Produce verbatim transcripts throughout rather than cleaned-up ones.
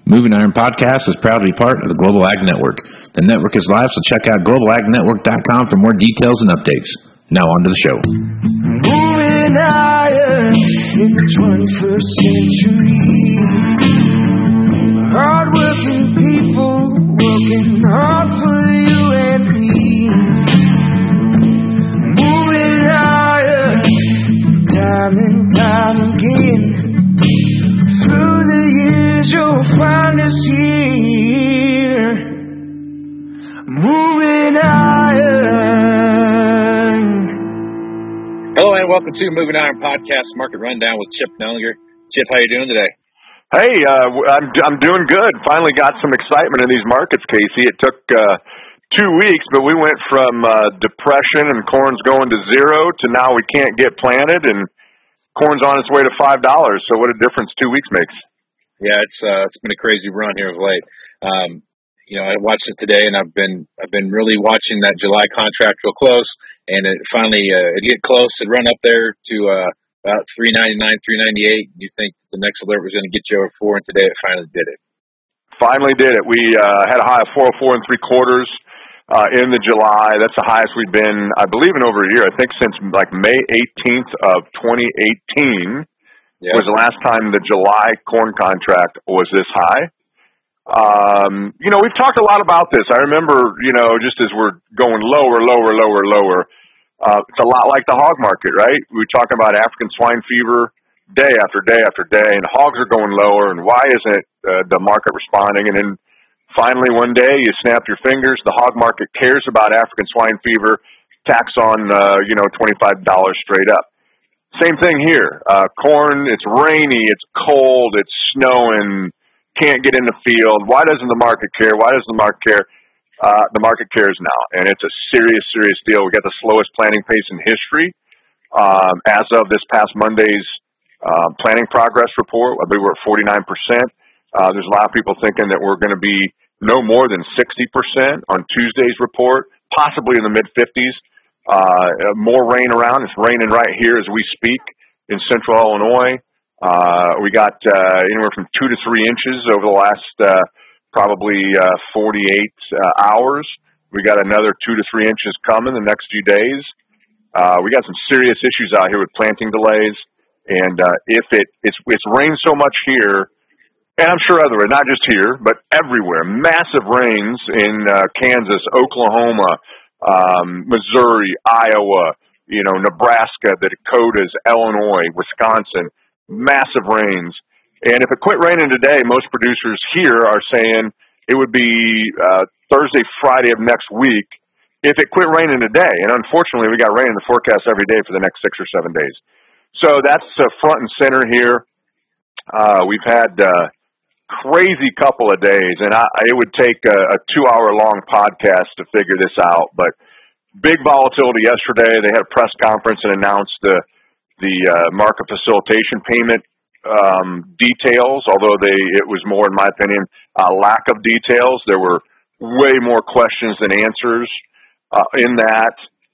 Moving Iron Podcast is proud to be part of the Global Ag Network. The network is live, so check out global ag network dot com for more details and updates. Now on to the show. Moving iron in the twenty-first century. Hard-working people working hard for you and me. Moving iron time and time again. Through the years you'll find us here. Moving iron. Hello and welcome to Moving Iron Podcast Market Rundown with Chip Nellinger. Chip, how you doing today? Hey, uh, I'm I'm doing good. Finally got some excitement in these markets, Casey. It took uh, two weeks, but we went from uh, depression and corn's going to zero to now we can't get planted and corn's on its way to five dollars. So what a difference two weeks makes. Yeah, it's uh, it's been a crazy run here of late. Um, you know, I watched it today, and I've been I've been really watching that July contract real close. And it finally uh, it get close. It run up there to uh, about three ninety-nine, three ninety-eight. You think the next alert was going to get you over four, and today it finally did it. Finally did it. We uh, had a high of four oh four and three quarters uh, in the July. That's the highest we've been, I believe, in over a year. I think since like May eighteenth of twenty eighteen yep. was the last time the July corn contract was this high. Um, you know, we've talked a lot about this. I remember, you know, just as we're going lower, lower, lower, lower, uh, it's a lot like the hog market, right? We were talking about African swine fever day after day after day, and hogs are going lower, and why isn't uh, the market responding? And then finally one day you snap your fingers, the hog market cares about African swine fever, tax on, uh, you know, twenty-five dollars straight up. Same thing here. Uh, corn, it's rainy, it's cold, it's snowing, can't get in the field. Why doesn't the market care? Why doesn't the market care? Uh, the market cares now, and it's a serious, serious deal. We got the slowest planting pace in history. Um, as of this past Monday's uh, planting progress report, I believe we're at forty-nine percent. Uh, there's a lot of people thinking that we're going to be no more than sixty percent on Tuesday's report, possibly in the mid-fifties. Uh, more rain around. It's raining right here as we speak in central Illinois. Uh, we got uh, anywhere from two to three inches over the last uh, probably uh, forty-eight uh, hours. We got another two to three inches coming the next few days. Uh, we got some serious issues out here with planting delays, and uh, if it it's it's rained so much here, and I'm sure otherwhere, not just here, but everywhere. Massive rains in uh, Kansas, Oklahoma, um, Missouri, Iowa, you know, Nebraska, the Dakotas, Illinois, Wisconsin. Massive rains. And if it quit raining today, most producers here are saying it would be uh, Thursday, Friday of next week if it quit raining today. And unfortunately, we got rain in the forecast every day for the next six or seven days. So that's uh, front and center here. Uh, we've had uh, crazy couple of days, and I, it would take a, a two-hour-long podcast to figure this out. But big volatility yesterday. They had a press conference and announced the the uh, market facilitation payment um, details, although they it was more, in my opinion, a lack of details. There were way more questions than answers uh, in that.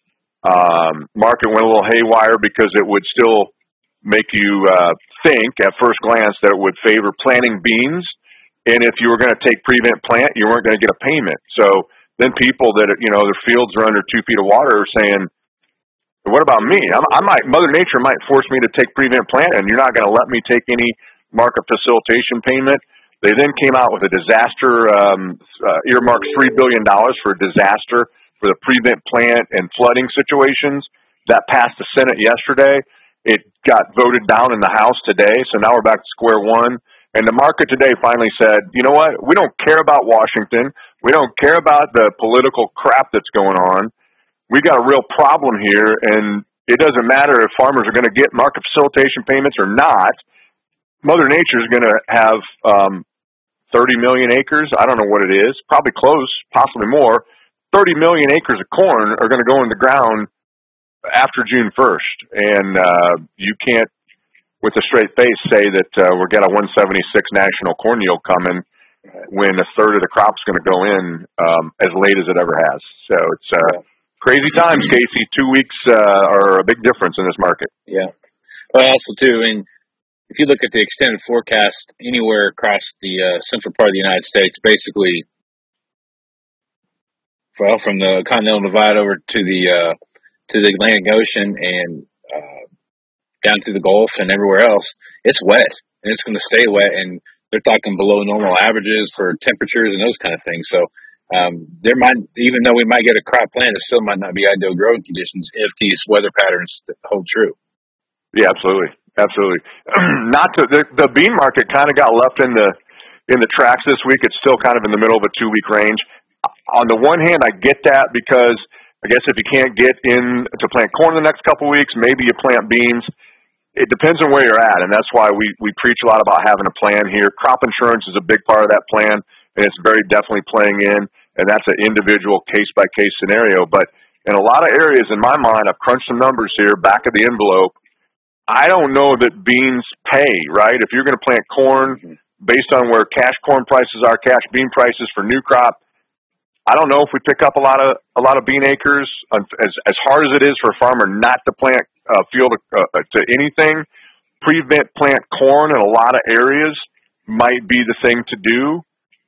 Um, market went a little haywire because it would still make you uh, think at first glance that it would favor planting beans, and if you were going to take prevent plant, you weren't going to get a payment. So then people that, you know, their fields are under two feet of water are saying, what about me? I'm, I might, Mother Nature might force me to take prevent plant, and you're not going to let me take any market facilitation payment. They then came out with a disaster, um, uh, earmarked three billion dollars for a disaster for the prevent plant and flooding situations. That passed the Senate yesterday. It got voted down in the House today, so now we're back to square one. And the market today finally said, you know what? We don't care about Washington. We don't care about the political crap that's going on. We got a real problem here, and it doesn't matter if farmers are going to get market facilitation payments or not. Mother Nature is going to have um, thirty million acres. I don't know what it is. Probably close, possibly more. thirty million acres of corn are going to go in the ground after June first, and uh, you can't, with a straight face, say that uh, we're got a one seventy-six national corn yield coming when a third of the crop's going to go in um, as late as it ever has. So it's uh, crazy times, Casey. Two weeks uh, are a big difference in this market. Yeah. Well, also, too, and if you look at the extended forecast anywhere across the uh, central part of the United States, basically, well, from the Continental Divide over to the uh, to the Atlantic Ocean and uh, down to the Gulf and everywhere else, it's wet, and it's going to stay wet, and they're talking below normal averages for temperatures and those kind of things. So um, there might, even though we might get a crop plant, it still might not be ideal growing conditions if these weather patterns hold true. Yeah, absolutely, absolutely. Not to the, the bean market kind of got left in the in the tracks this week. It's still kind of in the middle of a two week range. On the one hand, I get that because I guess if you can't get in to plant corn in the next couple of weeks, maybe you plant beans. It depends on where you're at, and that's why we, we preach a lot about having a plan here. Crop insurance is a big part of that plan, and it's very definitely playing in, and that's an individual case-by-case scenario. But in a lot of areas, in my mind, I've crunched some numbers here, back of the envelope. I don't know that beans pay, right? If you're going to plant corn based on where cash corn prices are, cash bean prices for new crop, I don't know if we pick up a lot of a lot of bean acres. As as hard as it is for a farmer not to plant uh, field uh, to anything, prevent plant corn in a lot of areas might be the thing to do.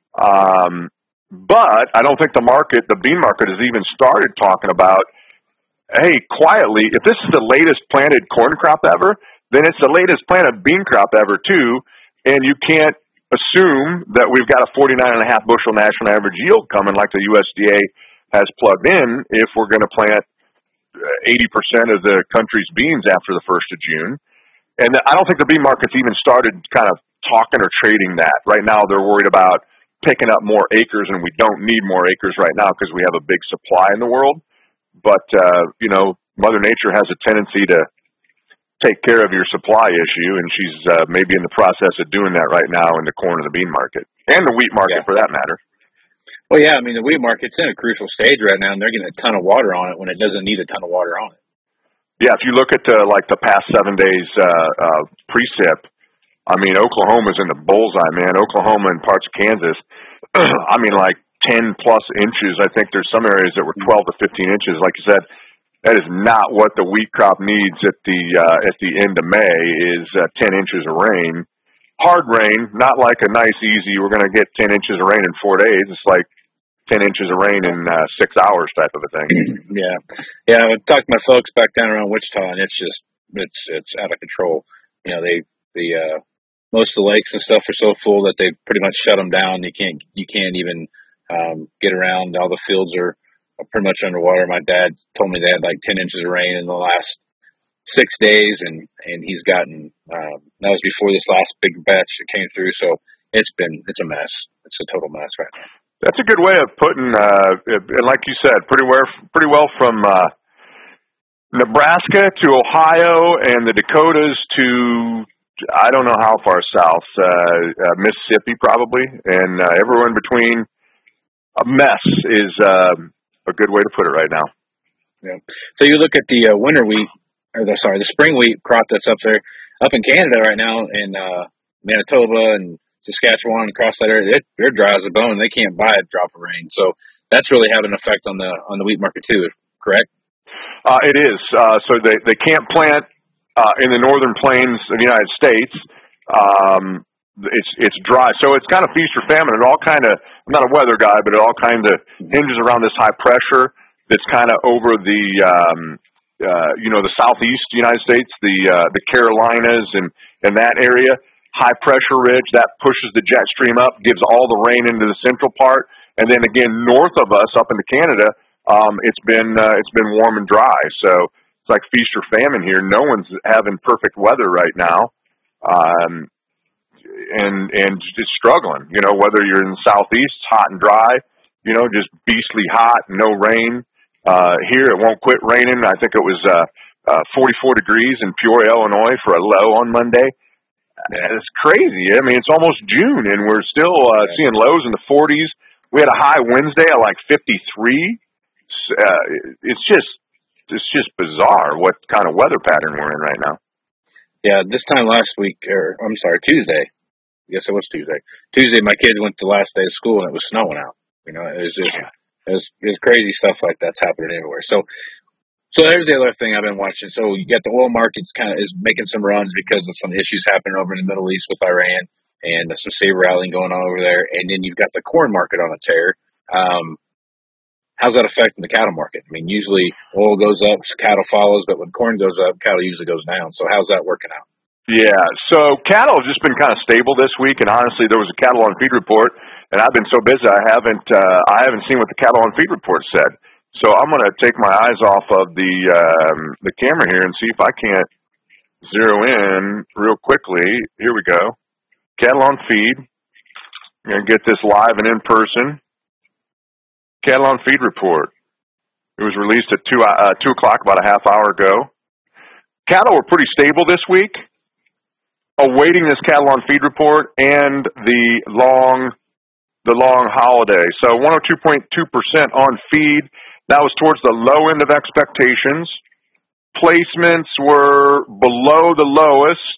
Um, but I don't think the market, the bean market, has even started talking about, hey, quietly, if this is the latest planted corn crop ever, then it's the latest planted bean crop ever too, and you can't assume that we've got a forty-nine and a half bushel national average yield coming like the U S D A has plugged in if we're going to plant eighty percent of the country's beans after the first of June. And I don't think the bean market's even started kind of talking or trading that. Right now they're worried about picking up more acres, and we don't need more acres right now because we have a big supply in the world. But, uh, you know, Mother Nature has a tendency to take care of your supply issue, and she's uh, maybe in the process of doing that right now in the corn and the bean market, and the wheat market Yeah. for that matter. Well, yeah, I mean, the wheat market's in a crucial stage right now, and they're getting a ton of water on it when it doesn't need a ton of water on it. Yeah, if you look at the, like the past seven days uh, uh, precip, I mean, Oklahoma's in the bullseye, man. Oklahoma and parts of Kansas, I mean, like ten plus inches. I think there's some areas that were twelve to fifteen inches. Like you said, that is not what the wheat crop needs at the uh, at the end of May. Is uh, ten inches of rain, hard rain, not like a nice easy. We're going to get ten inches of rain in four days. It's like ten inches of rain in uh, six hours type of a thing. Yeah, yeah. I talked to my folks back down around Wichita, and it's just it's it's out of control. You know, they the uh, most of the lakes and stuff are so full that they pretty much shut them down. You can't you can't even um, get around. All the fields are pretty much underwater. My dad told me they had like ten inches of rain in the last six days, and, and he's gotten, um, that was before this last big batch that came through. So it's been, it's a mess. It's a total mess right now. That's a good way of putting, uh, and like you said, pretty well, pretty well from, uh, Nebraska to Ohio and the Dakotas to, I don't know how far south, uh, uh Mississippi probably, and uh, everywhere in between. A mess is, um, a good way to put it right now. Yeah. So you look at the uh, winter wheat, or the sorry, the spring wheat crop that's up there, up in Canada right now, in uh, Manitoba and Saskatchewan and across that area, it, they're dry as a bone. They can't buy a drop of rain. So that's really having an effect on the on the wheat market too. Correct? Uh, it is. Uh, so they they can't plant uh, in the northern plains of the United States. Um, It's it's dry, so it's kind of feast or famine. It all kind of, I'm not a weather guy, but it all kind of hinges around this high pressure that's kind of over the, um, uh, you know, the southeast United States, the uh, the Carolinas and, and that area, high pressure ridge, that pushes the jet stream up, gives all the rain into the central part, and then again north of us, up into Canada, um, it's been uh, it's been warm and dry. So it's like feast or famine here. No one's having perfect weather right now. Um, and and just struggling, you know, whether you're in the southeast, hot and dry, you know, just beastly hot, no rain. Uh, here it won't quit raining. I think it was uh, uh, forty-four degrees in Peoria, Illinois for a low on Monday. It's crazy. I mean, it's almost June, and we're still uh, seeing lows in the forties. We had a high Wednesday at like fifty-three. Uh, it's just it's just bizarre what kind of weather pattern we're in right now. Yeah, this time last week, or I'm sorry, Tuesday. I guess it was Tuesday. Tuesday, my kids went to the last day of school, and it was snowing out. You know, it was just, it was, it was crazy stuff like that's happening everywhere. So So there's the other thing I've been watching. So you got the oil markets kind of is making some runs because of some issues happening over in the Middle East with Iran and some saber rattling going on over there. And then you've got the corn market on a tear. Um, how's that affecting the cattle market? I mean, usually oil goes up, cattle follows, but when corn goes up, cattle usually goes down. So how's that working out? Yeah, so cattle have just been kind of stable this week, and honestly, there was a cattle on feed report, and I've been so busy I haven't uh, I haven't seen what the cattle on feed report said. So I'm going to take my eyes off of the um, the camera here and see if I can't zero in real quickly. Here we go. Cattle on feed. I'm going to get this live and in person. Cattle on feed report. It was released at two uh, two o'clock about a half hour ago. Cattle were pretty stable this week, awaiting this cattle on feed report and the long the long holiday. So one oh two point two percent on feed. That was towards the low end of expectations. Placements were below the lowest.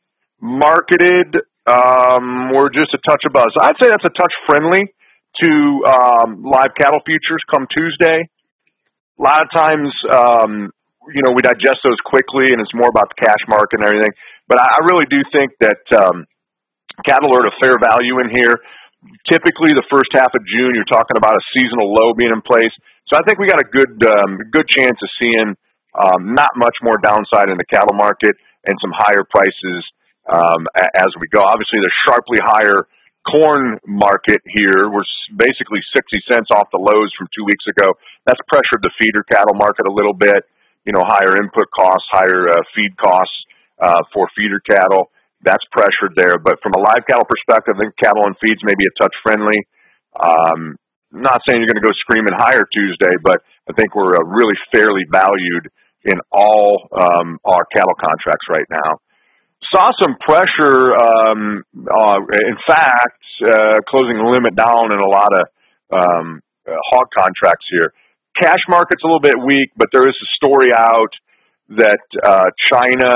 Marketed um, were just a touch above. So I'd say that's a touch friendly to um, live cattle futures come Tuesday. A lot of times, um, you know, we digest those quickly, and it's more about the cash market and everything. But I really do think that um, cattle are at a fair value in here. Typically, the first half of June, you're talking about a seasonal low being in place. So I think we got a good um, good chance of seeing um, not much more downside in the cattle market and some higher prices um, as we go. Obviously, the sharply higher corn market here was basically sixty cents off the lows from two weeks ago. That's pressured the feeder cattle market a little bit. You know, higher input costs, higher uh, feed costs uh, for feeder cattle. That's pressured there. But from a live cattle perspective, I think cattle and feeds may be a touch friendly. Um, not saying you're going to go screaming higher Tuesday, but I think we're uh, really fairly valued in all um, our cattle contracts right now. Saw some pressure, um, uh, in fact, uh, closing the limit down in a lot of um, uh, hog contracts here. Cash market's a little bit weak, but there is a story out that uh, China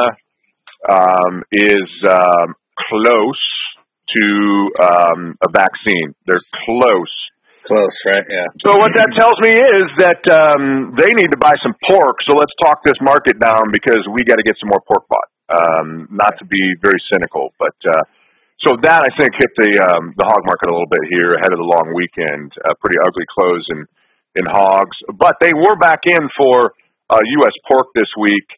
um, is um, close to um, a vaccine. They're close. Close, right? Yeah. So what that tells me is that um, they need to buy some pork. So let's talk this market down because we got to get some more pork bought. Um, not to be very cynical, but uh, so that I think hit the um, the hog market a little bit here ahead of the long weekend. A pretty ugly close in in hogs, but they were back in for uh, U S pork this week.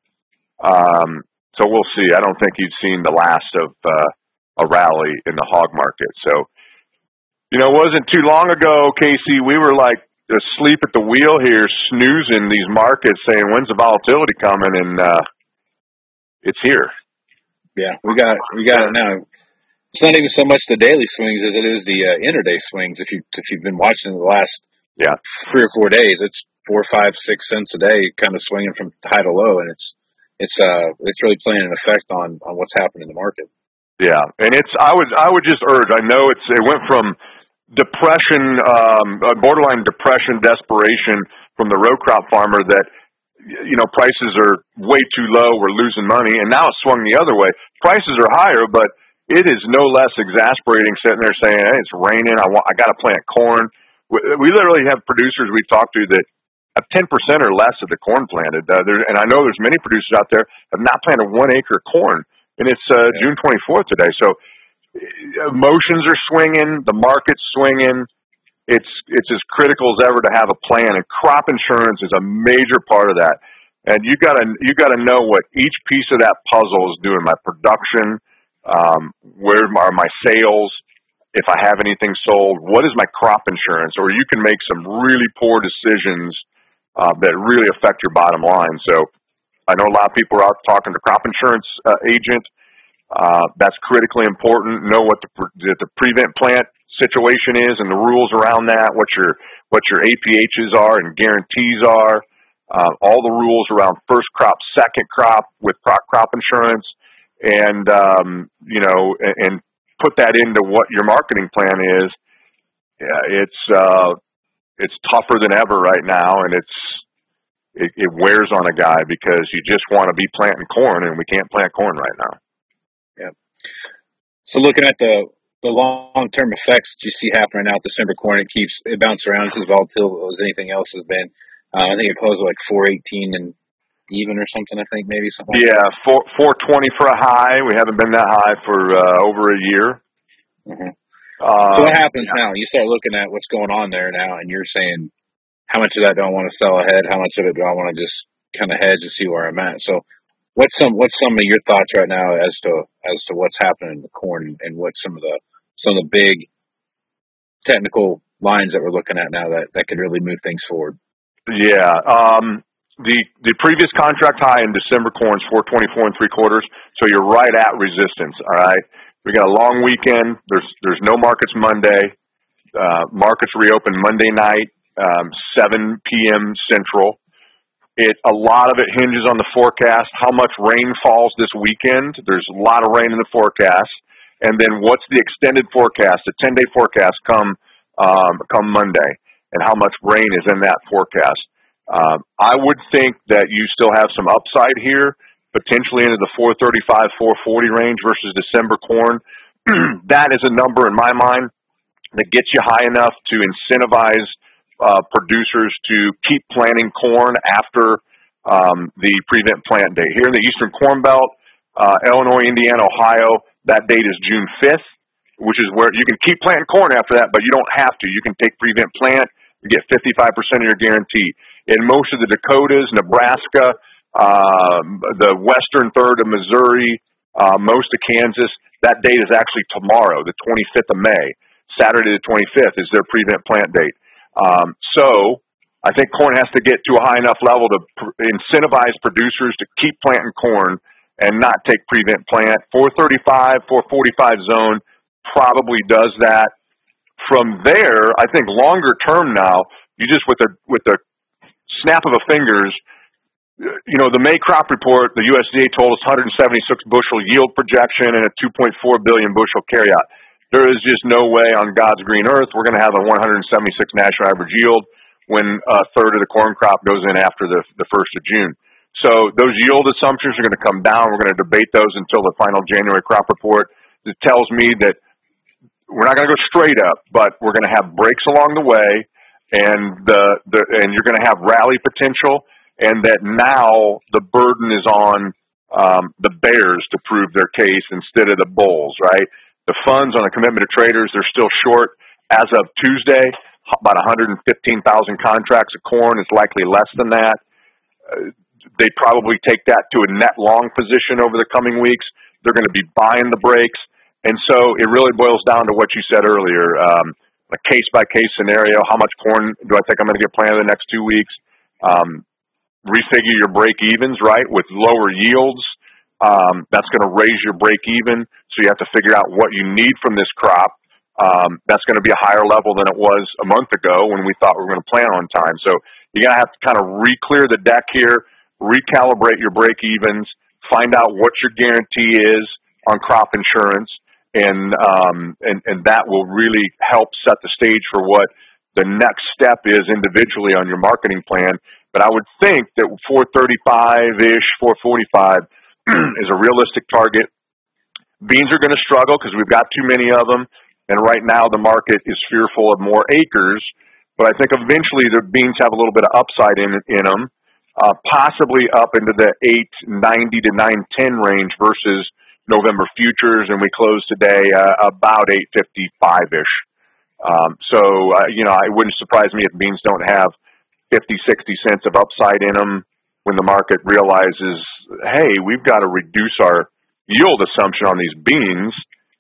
Um, so we'll see. I don't think you've seen the last of uh, a rally in the hog market. So. You know, it wasn't too long ago, Casey, we were like asleep at the wheel here, snoozing these markets, saying, when's the volatility coming? And uh, it's here. Yeah, we got we got it now. It's not even so much the daily swings as it is the uh, intraday swings. If you if you've been watching the last yeah three or four days, it's four, five, six cents a day, kind of swinging from high to low, and it's it's uh it's really playing an effect on on what's happening in the market. Yeah, and it's I would I would just urge. I know it's it went from depression, um, borderline depression, desperation from the row crop farmer that, you know, prices are way too low, we're losing money, and now it's swung the other way. Prices are higher, but it is no less exasperating sitting there saying, hey, it's raining, I want, I got to plant corn. We, we literally have producers we've talked to that have ten percent or less of the corn planted, uh, there, and I know there's many producers out there have not planted one acre of corn, and it's uh, June twenty-fourth today, so emotions are swinging, the market's swinging. It's it's as critical as ever to have a plan, and crop insurance is a major part of that. And you gotta you gotta know what each piece of that puzzle is doing. My production, um, where are my sales? If I have anything sold, what is my crop insurance? Or you can make some really poor decisions uh, that really affect your bottom line. So I know a lot of people are out talking to crop insurance uh, agent. Uh, that's critically important. Know what the, the prevent plant situation is and the rules around that, what your what your A P Hs are and guarantees are, uh, all the rules around first crop, second crop with crop, crop insurance, and, um, you know, and, and put that into what your marketing plan is. Yeah, it's uh, it's tougher than ever right now, and it's it, it wears on a guy because you just want to be planting corn, and we can't plant corn right now. Yeah. So looking at the, the long-term effects that you see happening right now with December corn, it keeps, it bounces around as volatile as anything else has been. Uh, I think it closed at like four eighteen and even or something. I think maybe something. Like yeah, four four twenty for a high. We haven't been that high for uh, over a year. Mm-hmm. Um, so what happens yeah. now? You start looking at what's going on there now, and you're saying, how much of that do I want to sell ahead? How much of it do I want to just kind of hedge and see where I'm at? So, what's some what's some of your thoughts right now as to as to what's happening in the corn, and what some of the some of the big technical lines that we're looking at now that, that could really move things forward? Yeah. Um, the the previous contract high in December corn is four twenty four and three quarters. So you're right at resistance. All right. We got a long weekend. There's there's no markets Monday. Uh, markets reopen Monday night, um, seven p.m. Central. It a lot of it hinges on the forecast. How much rain falls this weekend? There's a lot of rain in the forecast, and then what's the extended forecast, the ten day forecast come um, come Monday, and how much rain is in that forecast? Um, I would think that you still have some upside here, potentially into the four thirty-five, four forty range versus December corn. That is a number in my mind that gets you high enough to incentivize Uh, producers to keep planting corn after um, the prevent plant date. Here in the Eastern Corn Belt, uh, Illinois, Indiana, Ohio, that date is June fifth, which is where you can keep planting corn after that, but you don't have to. You can take prevent plant, you get fifty-five percent of your guarantee. In most of the Dakotas, Nebraska, um, the western third of Missouri, uh, most of Kansas, that date is actually tomorrow, the twenty-fifth of May. Saturday the twenty-fifth is their prevent plant date. Um, so I think corn has to get to a high enough level to pr- incentivize producers to keep planting corn and not take prevent plant. four thirty-five, four forty-five zone probably does that. From there, I think longer term now, you just with the with the snap of a fingers, you know, the May crop report, the U S D A told us one hundred seventy-six bushel yield projection and a two point four billion bushel carryout. There is just no way on God's green earth we're going to have a one hundred seventy-six national average yield when a third of the corn crop goes in after the the first of June. So those yield assumptions are going to come down. We're going to debate those until the final January crop report. It tells me that we're not going to go straight up, but we're going to have breaks along the way, and the, the and you're going to have rally potential, and that now the burden is on um, the bears to prove their case instead of the bulls, right? The funds on the commitment of traders, they're still short. As of Tuesday, about one hundred fifteen thousand contracts of corn. It's likely less than that. Uh, they probably take that to a net long position over the coming weeks. They're going to be buying the breaks. And so it really boils down to what you said earlier, um, a case-by-case scenario. How much corn do I think I'm going to get planted in the next two weeks? Um, refigure your break-evens, right, with lower yields. Um, that's going to raise your break-even. So you have to figure out what you need from this crop. Um, that's going to be a higher level than it was a month ago when we thought we were going to plant on time. So you're going to have to kind of re-clear the deck here, recalibrate your break-evens, find out what your guarantee is on crop insurance, and um, and and that will really help set the stage for what the next step is individually on your marketing plan. But I would think that four thirty-five-ish, four forty-five is a realistic target. Beans are going to struggle because we've got too many of them, and right now the market is fearful of more acres. But I think eventually the beans have a little bit of upside in in them, uh, possibly up into the eight ninety to nine ten range versus November futures, and we closed today uh, about eight fifty-five-ish. Um, so uh, you know, it wouldn't surprise me if beans don't have fifty, sixty cents of upside in them when the market realizes, hey, we've got to reduce our yield assumption on these beans,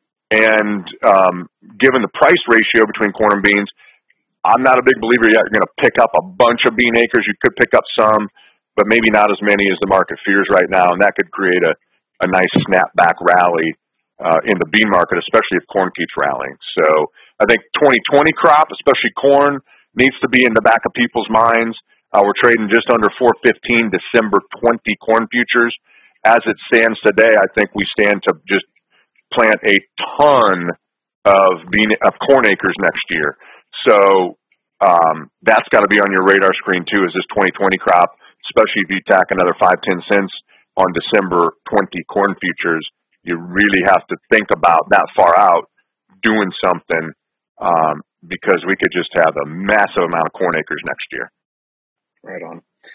and um, given the price ratio between corn and beans, I'm not a big believer yet you're going to pick up a bunch of bean acres. You could pick up some, but maybe not as many as the market fears right now, and that could create a, a nice snapback rally uh, in the bean market, especially if corn keeps rallying. So I think twenty twenty crop, especially corn, needs to be in the back of people's minds. Uh, we're trading just under four fifteen December twenty corn futures. As it stands today, I think we stand to just plant a ton of bean of corn acres next year. So um, that's got to be on your radar screen too. Is this twenty twenty crop, especially if you tack another five ten cents on December twenty corn futures? You really have to think about that far out doing something um, because we could just have a massive amount of corn acres next year. Right on.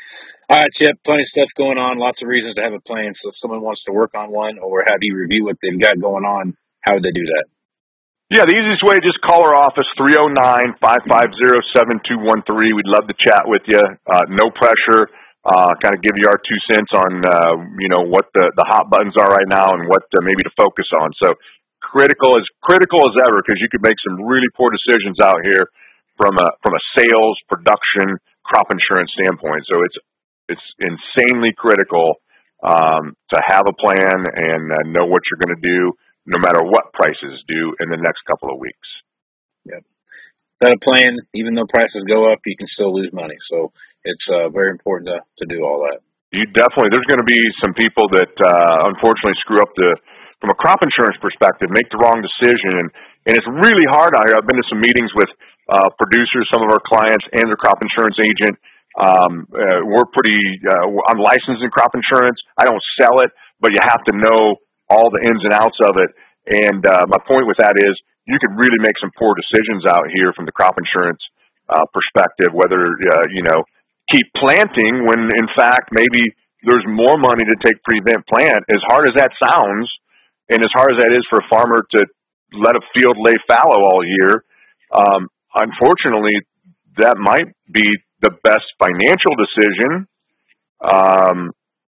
All right, Chip, plenty of stuff going on, lots of reasons to have a plan. So if someone wants to work on one or have you review what they've got going on, how would they do that? Yeah, the easiest way, just call our office, three oh nine, five five zero, seven two one three. We'd love to chat with you. Uh, no pressure. Uh, kind of give you our two cents on, uh, you know, what the, the hot buttons are right now and what uh, maybe to focus on. So critical as critical as ever, because you could make some really poor decisions out here from a, from a sales, production, crop insurance standpoint. So it's, it's insanely critical um, to have a plan and uh, know what you're going to do, no matter what prices do in the next couple of weeks. Yep. Without a plan, even though prices go up, you can still lose money. So it's uh, very important to, to do all that. You definitely, there's going to be some people that uh, unfortunately screw up the, from a crop insurance perspective, make the wrong decision. And, and it's really hard out here. I've been to some meetings with uh, producers, some of our clients, and their crop insurance agent. Um, uh, we're pretty, uh, I'm licensed in crop insurance. I don't sell it, but you have to know all the ins and outs of it. And uh, my point with that is you could really make some poor decisions out here from the crop insurance uh, perspective, whether, uh, you know, keep planting when, in fact, maybe there's more money to take prevent plant. As hard as that sounds, and as hard as that is for a farmer to let a field lay fallow all year, um, unfortunately, that might be the best financial decision, um,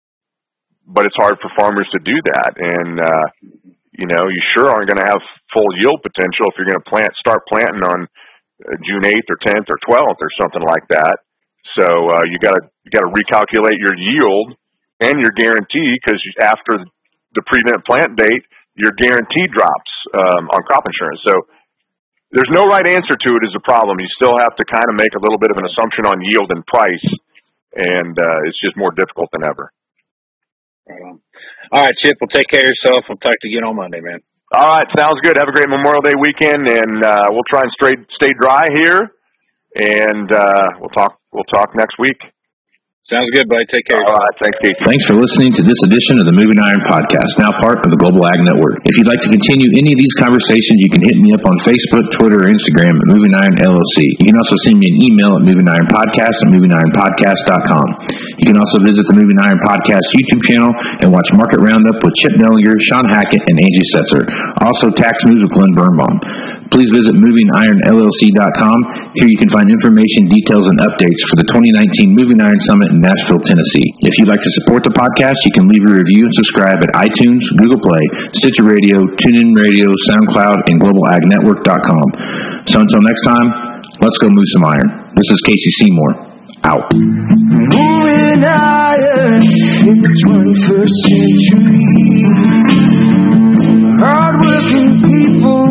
but it's hard for farmers to do that. And, uh, you know, you sure aren't going to have full yield potential if you're going to plant, start planting on uh, June eighth or tenth or twelfth or something like that. So uh, you got to you got to recalculate your yield and your guarantee, because after the prevent plant date, your guarantee drops um, on crop insurance. So there's no right answer to it is the problem. You still have to kind of make a little bit of an assumption on yield and price, and uh, it's just more difficult than ever. Right on. All right, Chip, well, take care of yourself. We'll talk to you again on Monday, man. All right, sounds good. Have a great Memorial Day weekend, and uh, we'll try and stay, stay dry here, and uh, we'll talk we'll talk next week. Sounds good, buddy. Take care. All right, thanks, Casey. Thanks for listening to this edition of the Moving Iron Podcast, now part of the Global Ag Network. If you'd like to continue any of these conversations, you can hit me up on Facebook, Twitter, or Instagram at Moving Iron L L C. You can also send me an email at Moving Iron Podcast at moving iron podcast dot com. You can also visit the Moving Iron Podcast YouTube channel and watch Market Roundup with Chip Nellinger, Sean Hackett, and Angie Setzer. Also, Tax News with Glenn Birnbaum. Please visit moving iron L L C dot com. Here you can find information, details, and updates for the twenty nineteen Moving Iron Summit in Nashville, Tennessee. If you'd like to support the podcast, you can leave a review and subscribe at iTunes, Google Play, Stitcher Radio, TuneIn Radio, SoundCloud, and global ag network dot com. So until next time, let's go move some iron. This is Casey Seymour. Out. Moving iron in the twenty-first century. Hard-working people